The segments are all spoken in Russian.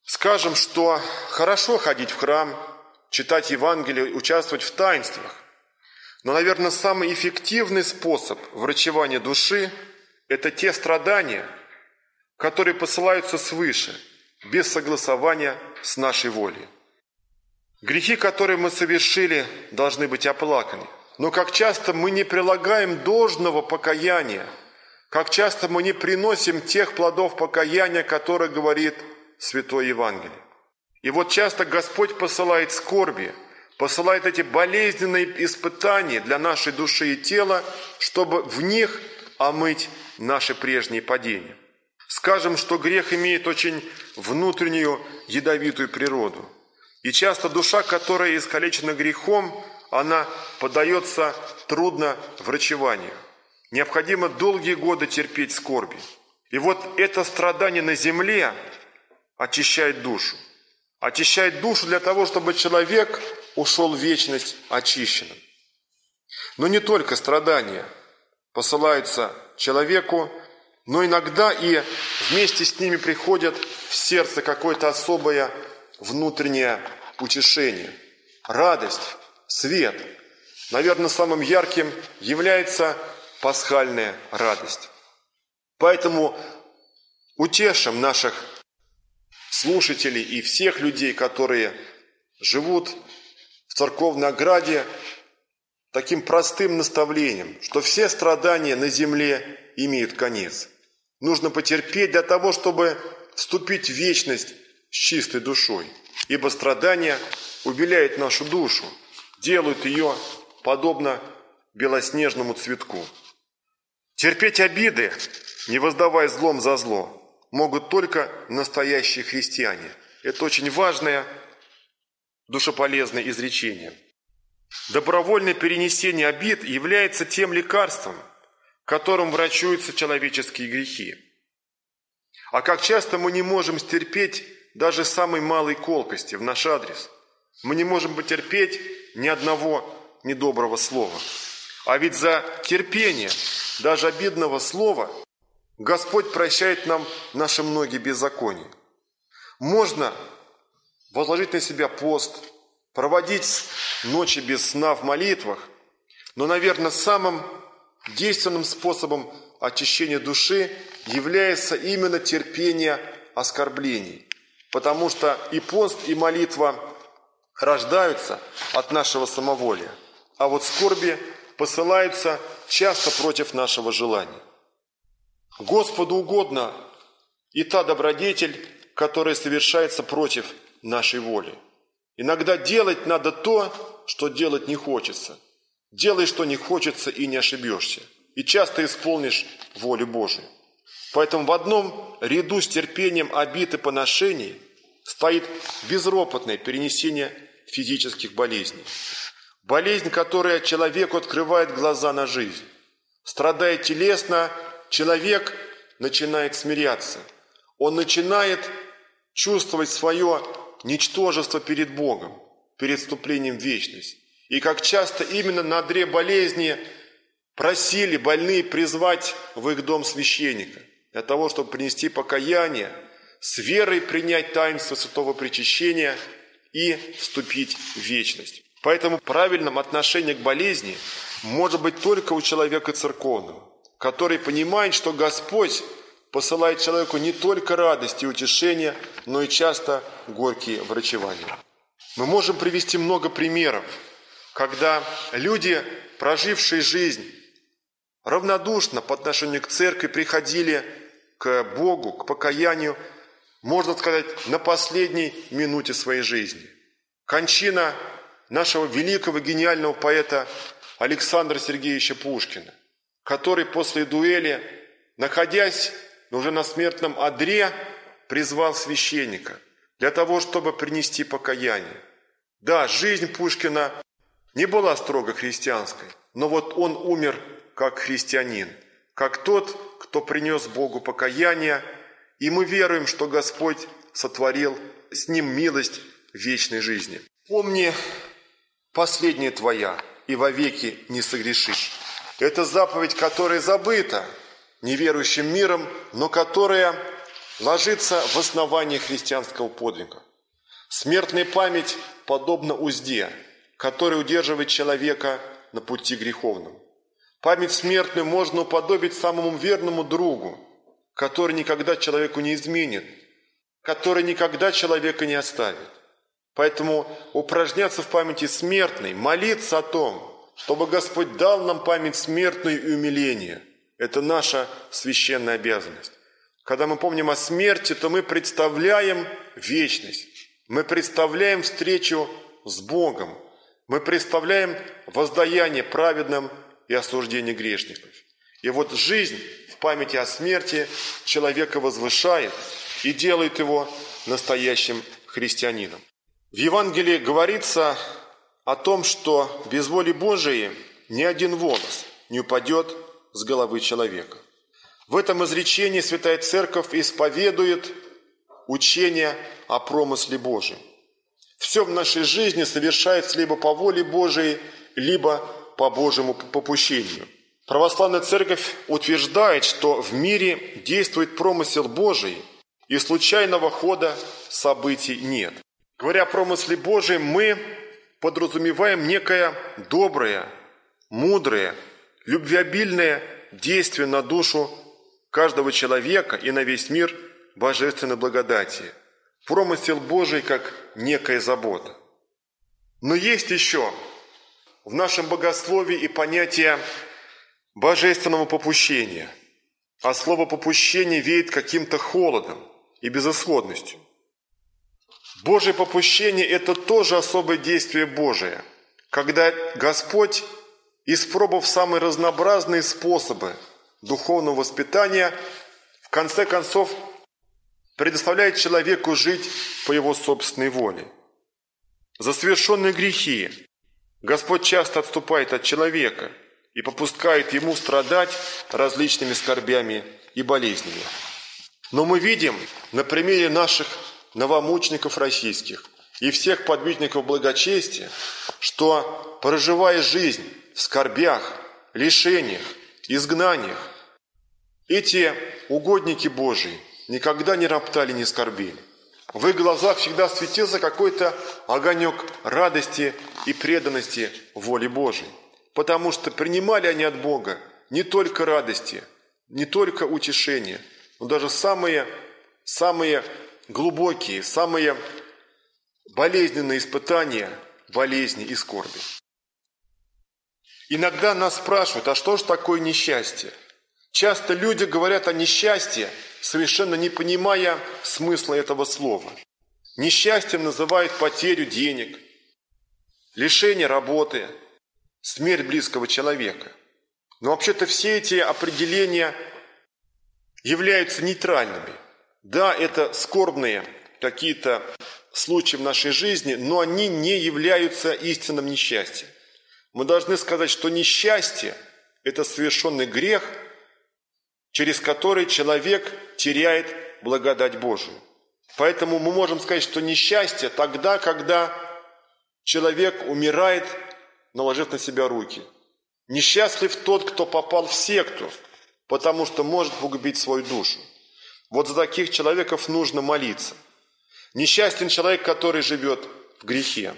Скажем, что хорошо ходить в храм, читать Евангелие, участвовать в таинствах. Но, наверное, самый эффективный способ врачевания души – это те страдания, которые посылаются свыше, без согласования с нашей волей. Грехи, которые мы совершили, должны быть оплаканы. Но как часто мы не прилагаем должного покаяния, как часто мы не приносим тех плодов покаяния, которые говорит Святое Евангелие. И вот часто Господь посылает скорби, посылает эти болезненные испытания для нашей души и тела, чтобы в них омыть наши прежние падения. Скажем, что грех имеет очень внутреннюю ядовитую природу. И часто душа, которая искалечена грехом, она поддается трудно врачеванию. Необходимо долгие годы терпеть скорби. И вот это страдание на земле очищает душу. Очищает душу для того, чтобы человек ушел в вечность очищенным. Но не только страдания посылаются человеку, но иногда и вместе с ними приходит в сердце какое-то особое внутреннее утешение, радость, свет. Наверное, самым ярким является пасхальная радость. Поэтому утешим наших слушателей и всех людей, которые живут в церковной ограде, таким простым наставлением, что все страдания на земле имеют конец. Нужно потерпеть для того, чтобы вступить в вечность с чистой душой, ибо страдания убеляют нашу душу, делают ее подобно белоснежному цветку. Терпеть обиды, не воздавая злом за зло, могут только настоящие христиане. Это очень важное, душеполезное изречение. Добровольное перенесение обид является тем лекарством, которым врачуются человеческие грехи. А как часто мы не можем стерпеть даже самой малой колкости в наш адрес. Мы не можем потерпеть ни одного недоброго слова. А ведь за терпение даже обидного слова Господь прощает нам наши многие беззакония. Можно возложить на себя пост, проводить ночи без сна в молитвах, но, наверное, самым действенным способом очищения души является именно терпение оскорблений, потому что и пост, и молитва рождаются от нашего самоволия, а вот скорби посылаются часто против нашего желания. Господу угодно и та добродетель, которая совершается против нашей воли. Иногда делать надо то, что делать не хочется. Делай, что не хочется, и не ошибешься. И часто исполнишь волю Божию. Поэтому в одном ряду с терпением обид и поношений стоит безропотное перенесение физических болезней. Болезнь, которая человеку открывает глаза на жизнь. Страдая телесно, человек начинает смиряться. Он начинает чувствовать свое ничтожество перед Богом, перед вступлением в вечность. И как часто именно на одре болезни просили больные призвать в их дом священника, для того, чтобы принести покаяние, с верой принять таинство святого причащения и вступить в вечность. Поэтому правильным отношение к болезни может быть только у человека церковного, который понимает, что Господь посылает человеку не только радость и утешение, но и часто горькие врачевания. Мы можем привести много примеров, когда люди, прожившие жизнь равнодушно по отношению к церкви, приходили к Богу, к покаянию, можно сказать, на последней минуте своей жизни. Кончина нашего великого гениального поэта Александра Сергеевича Пушкина, который после дуэли, находясь уже на смертном одре, призвал священника для того, чтобы принести покаяние. Да, жизнь Пушкина не была строго христианской, но вот он умер как христианин, как тот, кто принес Богу покаяние, и мы веруем, что Господь сотворил с ним милость вечной жизни. Помни, последняя твоя, и вовеки не согрешишь. Это заповедь, которая забыта неверующим миром, но которая ложится в основание христианского подвига. Смертная память подобна узде, которая удерживает человека на пути греховном. Память смертную можно уподобить самому верному другу, который никогда человеку не изменит, который никогда человека не оставит. Поэтому упражняться в памяти смертной, молиться о том, чтобы Господь дал нам память смертную и умиление. Это наша священная обязанность. Когда мы помним о смерти, то мы представляем вечность. Мы представляем встречу с Богом. Мы представляем воздаяние праведным и осуждение грешников. И вот жизнь в памяти о смерти человека возвышает и делает его настоящим христианином. В Евангелии говорится о том, что без воли Божией ни один волос не упадет с головы человека. В этом изречении Святая Церковь исповедует учение о промысле Божьем. Все в нашей жизни совершается либо по воле Божией, либо по Божьему попущению. Православная Церковь утверждает, что в мире действует промысел Божий, и случайного хода событий нет. Говоря о промысле Божьем, мы подразумеваем некое доброе, мудрое, любвеобильное действие на душу каждого человека и на весь мир божественной благодати. Промысел Божий как некая забота. Но есть еще в нашем богословии и понятие божественного попущения. А слово «попущение» веет каким-то холодом и безысходностью. Божье попущение – это тоже особое действие Божие, когда Господь, испробовав самые разнообразные способы духовного воспитания, в конце концов предоставляет человеку жить по его собственной воле. За совершенные грехи Господь часто отступает от человека и попускает ему страдать различными скорбями и болезнями. Но мы видим на примере наших новомучеников российских и всех подвижников благочестия, что, проживая жизнь в скорбях, лишениях, изгнаниях, эти угодники Божии никогда не роптали, не скорбели. В их глазах всегда светился какой-то огонек радости и преданности воле Божией, потому что принимали они от Бога не только радости, не только утешения, но даже самые глубокие, самые болезненные испытания, болезни и скорби. Иногда нас спрашивают, а что же такое несчастье? Часто люди говорят о несчастье, совершенно не понимая смысла этого слова. Несчастьем называют потерю денег, лишение работы, смерть близкого человека. Но вообще-то все эти определения являются нейтральными. Да, это скорбные какие-то случаи в нашей жизни, но они не являются истинным несчастьем. Мы должны сказать, что несчастье – это совершенный грех, через который человек теряет благодать Божию. Поэтому мы можем сказать, что несчастье тогда, когда человек умирает, наложив на себя руки. Несчастлив тот, кто попал в секту, потому что может погубить свою душу. Вот за таких человеков нужно молиться. Несчастен человек, который живет в грехе.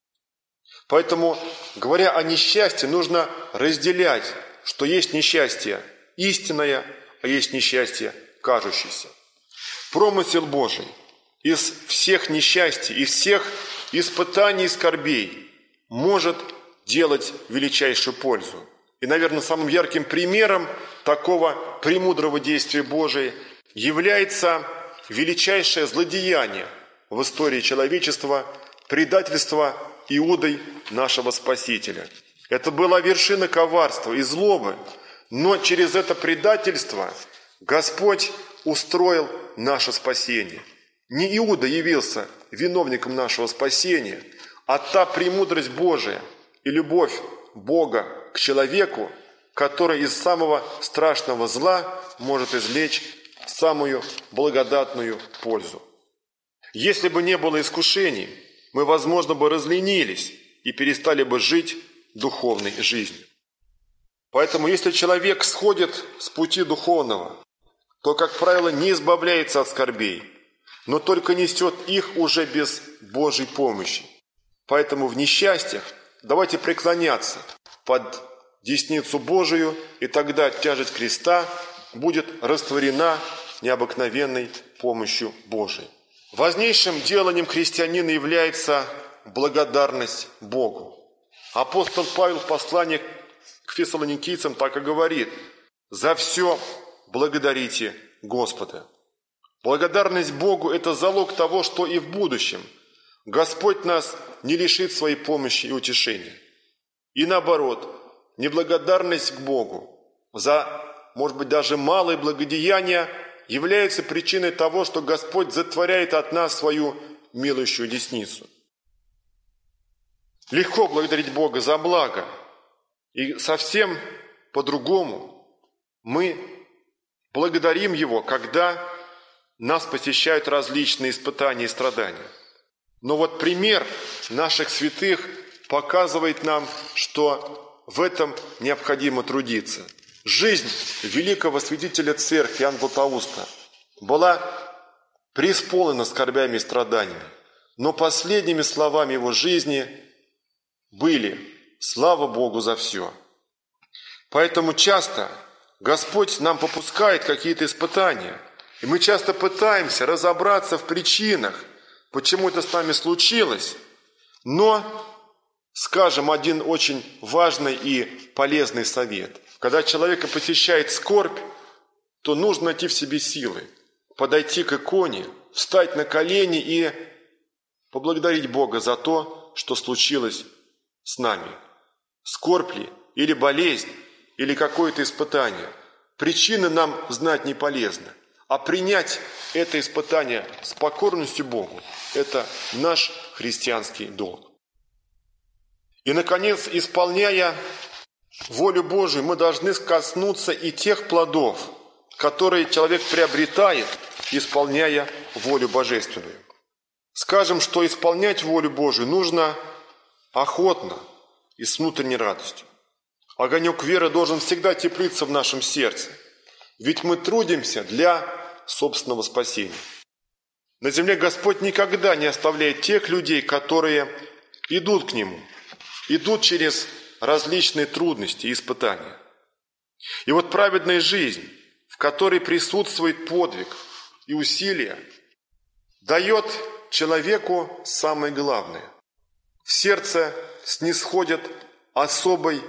Поэтому, говоря о несчастье, нужно разделять, что есть несчастье истинное, а есть несчастье кажущееся. Промысел Божий из всех несчастий, из всех испытаний и скорбей может делать величайшую пользу. И, наверное, самым ярким примером такого премудрого действия Божия является величайшее злодеяние в истории человечества – предательство Иудой нашего Спасителя. Это была вершина коварства и злобы, но через это предательство Господь устроил наше спасение. Не Иуда явился виновником нашего спасения, а та премудрость Божия и любовь Бога к человеку, который из самого страшного зла может извлечь самую благодатную пользу. Если бы не было искушений, мы, возможно, бы разленились и перестали бы жить духовной жизнью. Поэтому, если человек сходит с пути духовного, то, как правило, не избавляется от скорбей, но только несет их уже без Божьей помощи. Поэтому в несчастьях давайте преклоняться под десницу Божию, и тогда тяжесть креста будет растворена необыкновенной помощью Божией. Важнейшим деланием христианина является благодарность Богу. Апостол Павел в послании к фессалоникийцам так и говорит: «За все благодарите Господа». Благодарность Богу – это залог того, что и в будущем Господь нас не лишит своей помощи и утешения. И наоборот, неблагодарность к Богу за, может быть, даже малые благодеяния является причиной того, что Господь затворяет от нас свою милующую десницу. Легко благодарить Бога за благо, и совсем по-другому мы благодарим Его, когда нас посещают различные испытания и страдания. Но вот пример наших святых показывает нам, что в этом необходимо трудиться. Жизнь великого святителя церкви Иоанна Златоуста была преисполнена скорбями и страданиями, но последними словами его жизни были: «Слава Богу за все». Поэтому часто Господь нам попускает какие-то испытания, и мы часто пытаемся разобраться в причинах, почему это с нами случилось, но скажем один очень важный и полезный совет. Когда человека посещает скорбь, то нужно найти в себе силы, подойти к иконе, встать на колени и поблагодарить Бога за то, что случилось с нами. Скорбь ли, или болезнь, или какое-то испытание. Причины нам знать не полезно, а принять это испытание с покорностью Богу – это наш христианский долг. И, наконец, исполняя волю Божию, мы должны коснуться и тех плодов, которые человек приобретает, исполняя волю божественную. Скажем, что исполнять волю Божию нужно охотно и с внутренней радостью. Огонек веры должен всегда теплиться в нашем сердце, ведь мы трудимся для собственного спасения. На земле Господь никогда не оставляет тех людей, которые идут к Нему, идут через различные трудности и испытания. И вот праведная жизнь, в которой присутствует подвиг и усилие, дает человеку самое главное. В сердце снисходит особый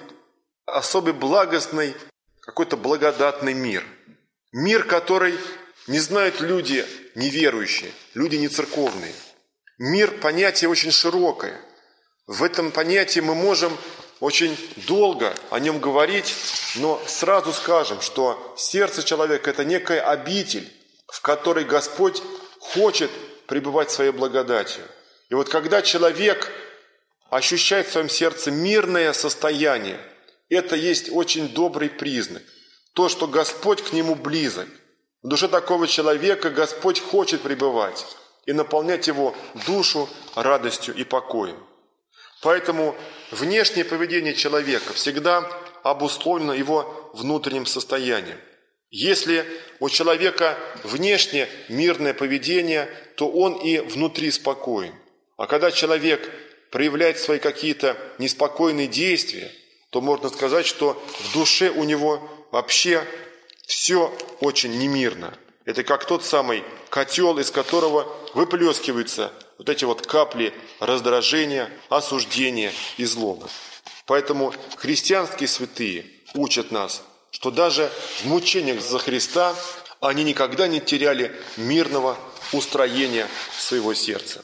благостный, какой-то благодатный мир. Мир, который не знают люди неверующие, люди нецерковные. Мир – понятие очень широкое. В этом понятии мы можем очень долго о нем говорить, но сразу скажем, что сердце человека – это некая обитель, в которой Господь хочет пребывать своей благодатью. И вот когда человек ощущает в своем сердце мирное состояние, это есть очень добрый признак. То, что Господь к нему близок. В душе такого человека Господь хочет пребывать и наполнять его душу радостью и покоем. Поэтому внешнее поведение человека всегда обусловлено его внутренним состоянием. Если у человека внешне мирное поведение, то он и внутри спокоен. А когда человек проявляет свои какие-то неспокойные действия, то можно сказать, что в душе у него вообще все очень немирно. Это как тот самый котел, из которого выплескиваются вот эти вот капли раздражения, осуждения и злобы. Поэтому христианские святые учат нас, что даже в мучениях за Христа они никогда не теряли мирного устроения своего сердца.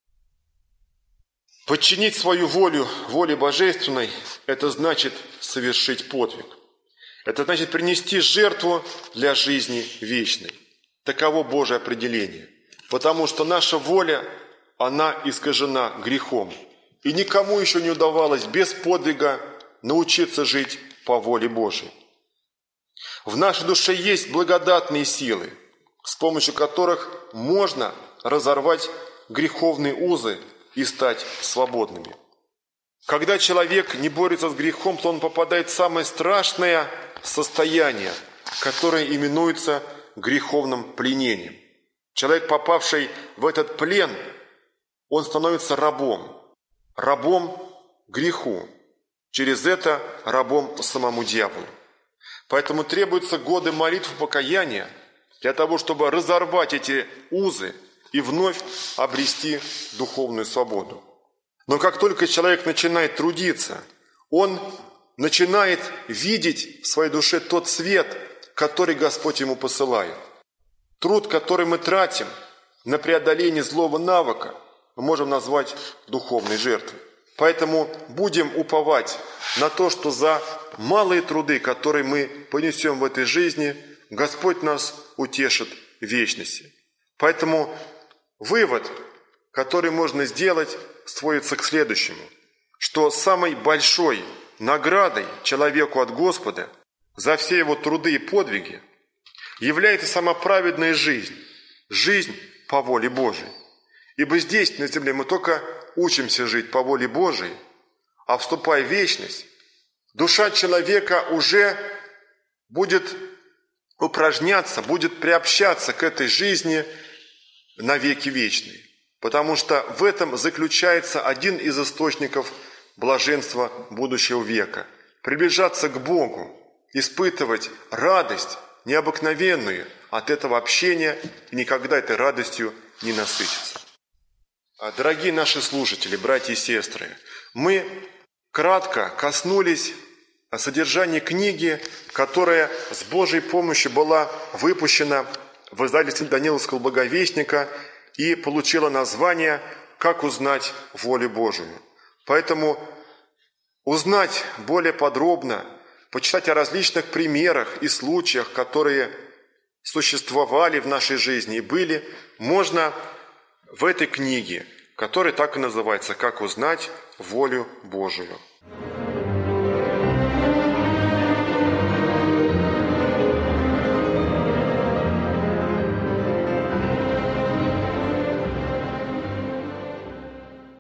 Подчинить свою волю воле божественной – это значит совершить подвиг. Это значит принести жертву для жизни вечной. Таково Божье определение. Потому что наша воля, она искажена грехом. И никому еще не удавалось без подвига научиться жить по воле Божией. В нашей душе есть благодатные силы, с помощью которых можно разорвать греховные узы и стать свободными. Когда человек не борется с грехом, то он попадает в самое страшное состояние, которое именуется греховным пленением. Человек, попавший в этот плен, он становится рабом греху, через это рабом самому дьяволу. Поэтому требуются годы молитв и покаяния для того, чтобы разорвать эти узы и вновь обрести духовную свободу. Но как только человек начинает трудиться, он начинает видеть в своей душе тот свет, который Господь ему посылает. Труд, который мы тратим на преодоление злого навыка, мы можем назвать духовной жертвой. Поэтому будем уповать на то, что за малые труды, которые мы понесем в этой жизни, Господь нас утешит в вечности. Поэтому вывод, который можно сделать, сводится к следующему, что самой большой наградой человеку от Господа за все его труды и подвиги является сама праведная жизнь, жизнь по воле Божией. Ибо здесь, на земле, мы только учимся жить по воле Божией, а вступая в вечность, душа человека уже будет упражняться, будет приобщаться к этой жизни на веки вечные. Потому что в этом заключается один из источников блаженства будущего века. Приближаться к Богу, испытывать радость необыкновенную от этого общения и никогда этой радостью не насытиться. Дорогие наши слушатели, братья и сестры, мы кратко коснулись содержания книги, которая с Божьей помощью была выпущена в издательстве Даниловского благовестника и получила название «Как узнать волю Божию». Поэтому узнать более подробно, почитать о различных примерах и случаях, которые существовали в нашей жизни и были, можно в этой книге, которая так и называется «Как узнать волю Божию».